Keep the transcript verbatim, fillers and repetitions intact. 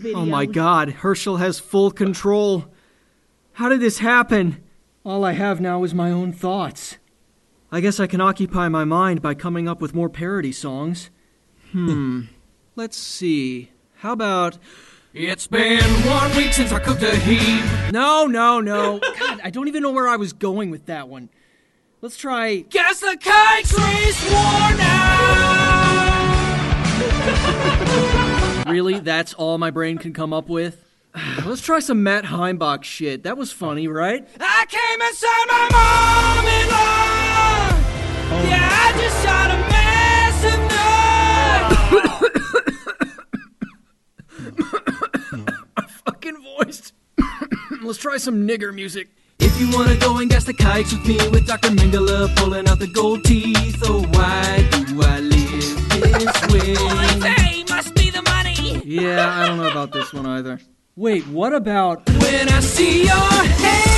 videos. Oh my god, Herschel has full control. How did this happen? All I have now is my own thoughts. I guess I can occupy my mind by coming up with more parody songs. Hmm. Let's see. How about... It's been one week since I cooked a heap. No, no, no. God, I don't even know where I was going with that one. Let's try... Guess the kite's race worn out. Really? That's all my brain can come up with? Let's try some Matt Heimbach shit. That was funny, right? I came inside my mom-in-law. Oh. Yeah, I just shot a massive nut. My fucking voice. Let's try some nigger music. If you wanna go and guess the kites with me, with Doctor Mengele pulling out the gold teeth, oh why do I live this way? All they must be the money. Yeah, I don't know about this one either. Wait, what about... When I see your head